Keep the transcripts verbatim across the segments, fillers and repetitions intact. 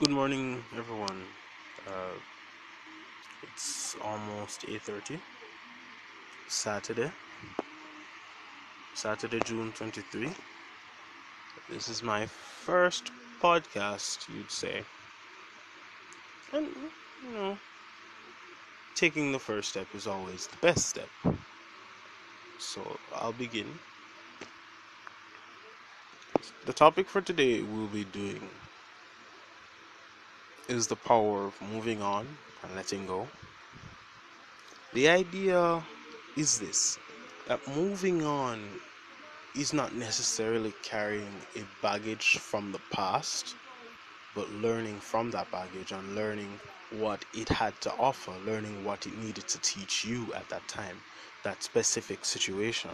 Good morning, everyone. Uh, it's almost eight thirty. Saturday, Saturday, June twenty-third. This is my first podcast, you'd say. And, you know, taking the first step is always the best step. So, I'll begin. The topic for today we'll be doing is the power of moving on and letting go. The idea is this, that moving on is not necessarily carrying a baggage from the past, but learning from that baggage and learning what it had to offer, learning what it needed to teach you at that time, that specific situation.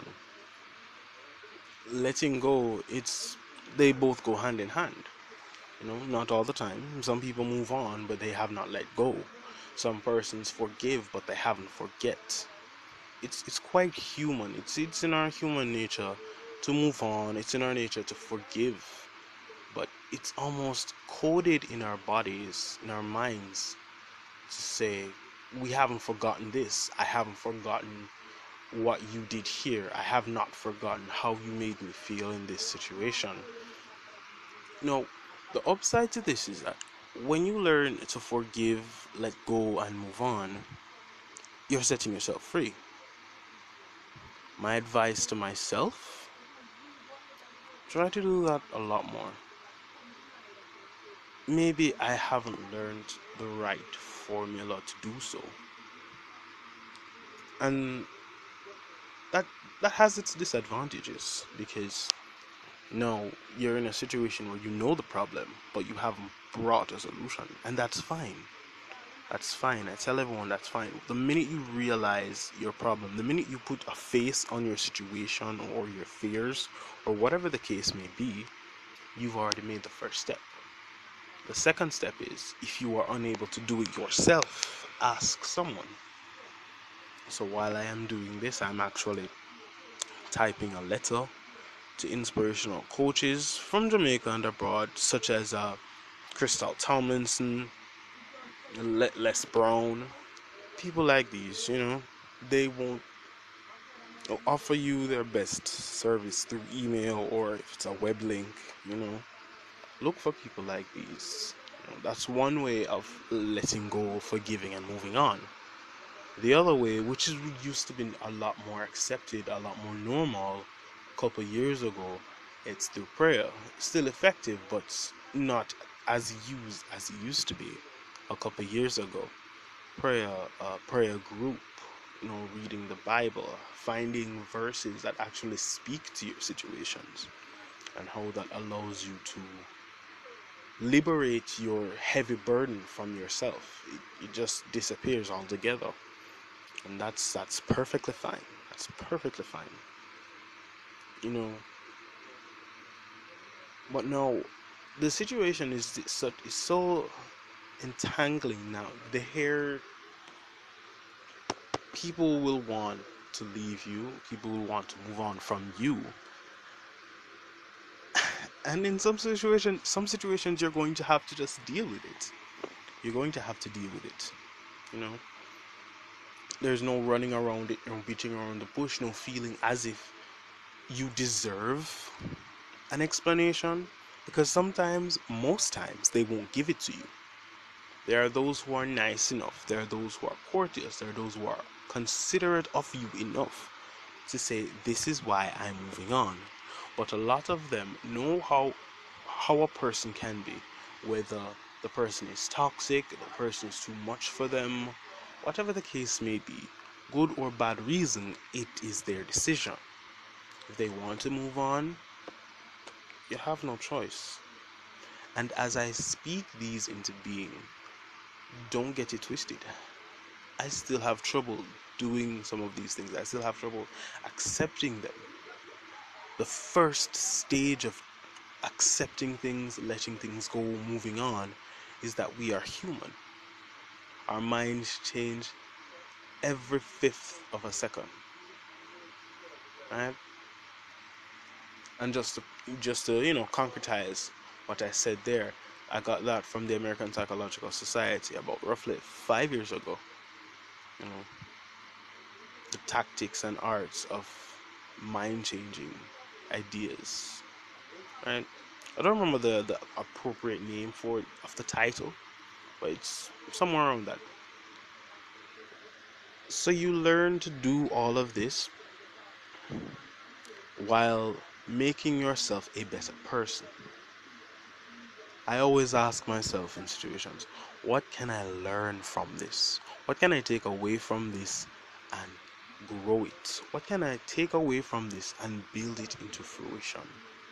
Letting go, it's they both go hand in hand. You know, not all the time. Some people move on, but they have not let go. Some persons forgive, but they haven't forget. It's it's quite human. It's it's in our human nature to move on. It's in our nature to forgive, but it's almost coded in our bodies, in our minds, to say, we haven't forgotten this. I haven't forgotten what you did here. I have not forgotten how you made me feel in this situation. No, the upside to this is that when you learn to forgive, let go, and move on, you're setting yourself free. My advice to myself: try to do that a lot more. Maybe I haven't learned the right formula to do so. And that that has its disadvantages, because no, you're in a situation where you know the problem, but you haven't brought a solution, and that's fine. That's fine. I tell everyone that's fine. The minute you realize your problem, the minute you put a face on your situation or your fears or whatever the case may be, you've already made the first step. The second step is, if you are unable to do it yourself, ask someone. So while I am doing this, I'm actually typing a letter to inspirational coaches from Jamaica and abroad, such as uh, Crystal Tomlinson, Le- Les Brown. People like these, you know, they won't offer you their best service through email, or if it's a web link, you know. Look for people like these. You know, that's one way of letting go, forgiving, and moving on. The other way, which is used to be a lot more accepted, a lot more normal a couple years ago, it's through prayer. Still effective, but not as used as it used to be a couple years ago. Prayer, uh, prayer group, you know, reading the Bible, finding verses that actually speak to your situations, and how that allows you to liberate your heavy burden from yourself. It, it just disappears altogether. And that's that's perfectly fine. That's perfectly fine. You know, but no, the situation is so is so entangling now. The hair People will want to leave you. People will want to move on from you. And in some situation, some situations, you're going to have to just deal with it. You're going to have to deal with it. You know, there's no running around it, no beating around the bush, no feeling as if you deserve an explanation, because sometimes, most times, they won't give it to you. There are those who are nice enough, there are those who are courteous, there are those who are considerate of you enough to say, this is why I'm moving on. But a lot of them know how how a person can be, whether the person is toxic, the person is too much for them, whatever the case may be, good or bad reason, it is their decision. If they want to move on, you have no choice. And as I speak these into being, don't get it twisted. I still have trouble doing some of these things. I still have trouble accepting them. The first stage of accepting things, letting things go, moving on, is that we are human. Our minds change every fifth of a second, right? And just to, just to you know concretize what I said there, I got that from the American Psychological Society about roughly five years ago. You know, the tactics and arts of mind changing ideas. Right? I don't remember the, the appropriate name for it of the title, but it's somewhere around that. So you learn to do all of this while making yourself a better person. I always ask myself in situations, what can I learn from this? What can I take away from this and grow it? What can I take away from this and build it into fruition?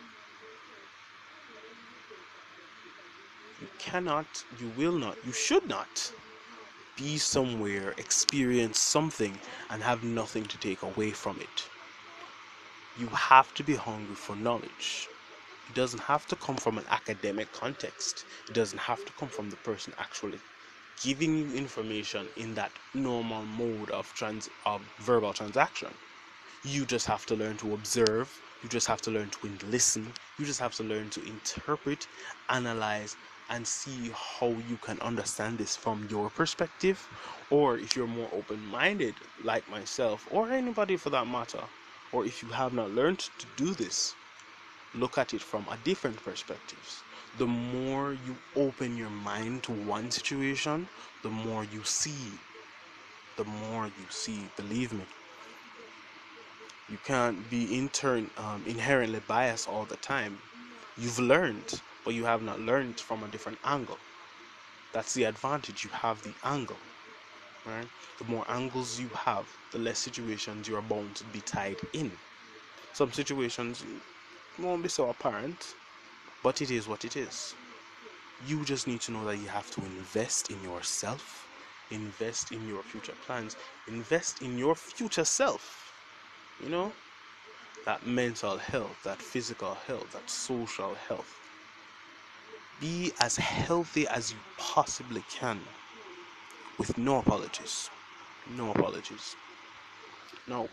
You cannot, you will not, you should not be somewhere, experience something, and have nothing to take away from it. You have to be hungry for knowledge. It doesn't have to come from an academic context. It doesn't have to come from the person actually giving you information in that normal mode of trans of verbal transaction. You just have to learn to observe. You just have to learn to listen. You just have to learn to interpret, analyze, and see how you can understand this from your perspective. Or if you're more open-minded, like myself, or anybody for that matter, or if you have not learned to do this, look at it from a different perspective. The more you open your mind to one situation, the more you see. The more you see, believe me. You can't be intern, um, inherently biased all the time. You've learned, but you have not learned from a different angle. That's the advantage. You have the angle, right? The more angles you have, the less situations you are bound to be tied in. Some situations won't be so apparent, but it is what it is. You just need to know that you have to invest in yourself, invest in your future plans, invest in your future self. You know, that mental health, that physical health, that social health. Be as healthy as you possibly can with no apologies. No apologies. Now,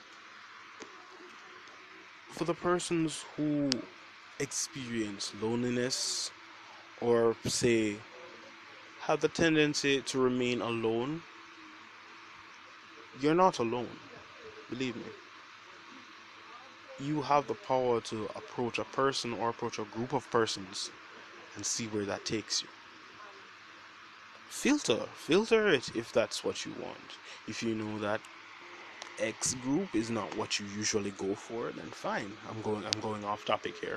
for the persons who experience loneliness or say have the tendency to remain alone, you're not alone. Believe me. You have the power to approach a person or approach a group of persons and see where that takes you. Filter, filter it if that's what you want. If you know that X group is not what you usually go for, then fine. I'm going I'm going off topic here.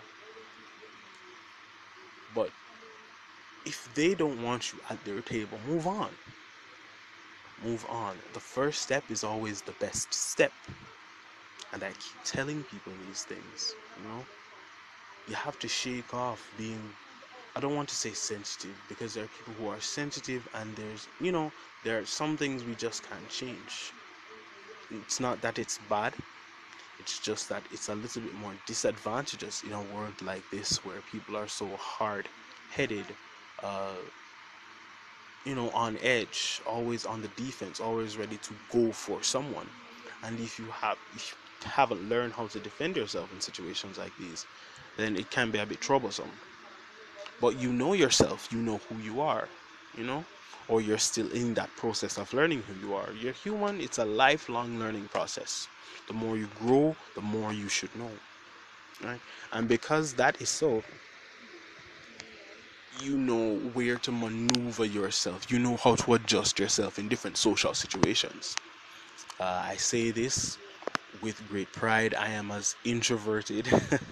But if they don't want you at their table, move on. Move on. The first step is always the best step. And I keep telling people these things, you know? You have to shake off being, I don't want to say sensitive, because there are people who are sensitive and there's, you know, there are some things we just can't change. It's not that it's bad, it's just that it's a little bit more disadvantageous in a world like this where people are so hard headed, uh, you know, on edge, always on the defense, always ready to go for someone. And if you have if you haven't learned how to defend yourself in situations like these, then it can be a bit troublesome. But you know yourself, you know who you are, you know, or you're still in that process of learning who you are. You're human, it's a lifelong learning process. The more you grow, the more you should know, right? And because that is so, you know where to maneuver yourself, you know how to adjust yourself in different social situations. Uh, I say this with great pride. I am as introverted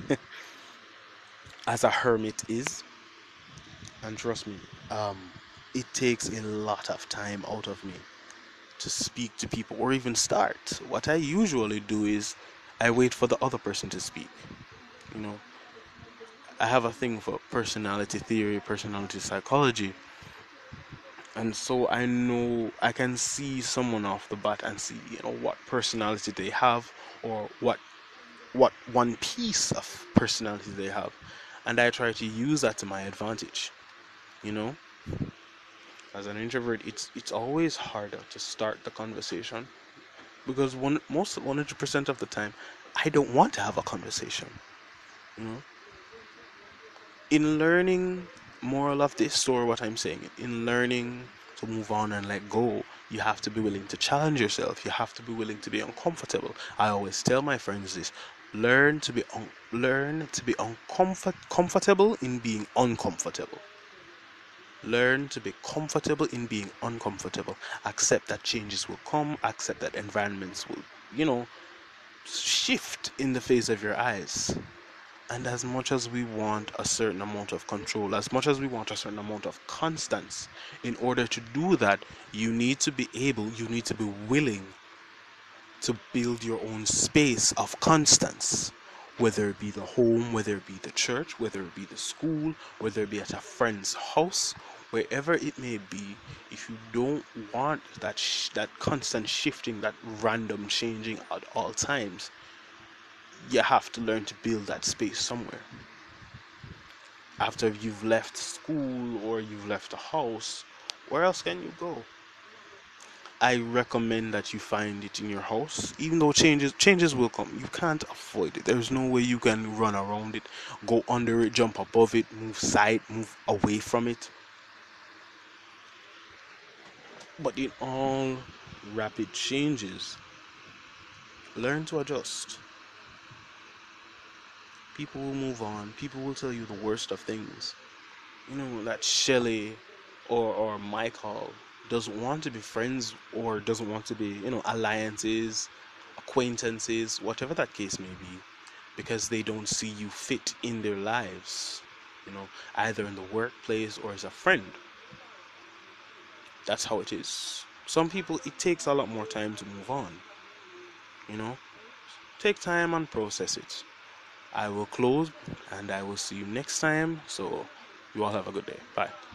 as a hermit is, and trust me, um, it takes a lot of time out of me to speak to people or even start. What I usually do is I wait for the other person to speak. You know, I have a thing for personality theory, personality psychology, and so I know I can see someone off the bat and see, you know, what personality they have or what what one piece of personality they have, and I try to use that to my advantage. You know, as an introvert, it's it's always harder to start the conversation because one most one hundred percent of the time, I don't want to have a conversation. You know, in learning Moral of this story, what I'm saying, in learning to move on and let go, you have to be willing to challenge yourself. You have to be willing to be uncomfortable. I always tell my friends this: learn to be un- learn to be uncomfort comfortable in being uncomfortable. Learn to be comfortable in being uncomfortable. Accept that changes will come. Accept that environments will, you know, shift in the face of your eyes. And as much as we want a certain amount of control, as much as we want a certain amount of constance, in order to do that, you need to be able, you need to be willing to build your own space of constance. Whether it be the home, whether it be the church, whether it be the school, whether it be at a friend's house, wherever it may be, if you don't want that sh- that constant shifting, that random changing at all times, you have to learn to build that space somewhere. After you've left school or you've left the house, where else can you go? I recommend that you find it in your house, even though changes changes will come. You can't avoid it. There's no way you can run around it, go under it, jump above it, move side, move away from it. But in all rapid changes, learn to adjust. People will move on. People will tell you the worst of things. You know that Shelley or or Michael doesn't want to be friends or doesn't want to be, you know, alliances, acquaintances, whatever that case may be, because they don't see you fit in their lives, you know, either in the workplace or as a friend. That's how it is. Some people, it takes a lot more time to move on, you know. Take time and process it. I will close and I will see you next time. So you all have a good day. Bye.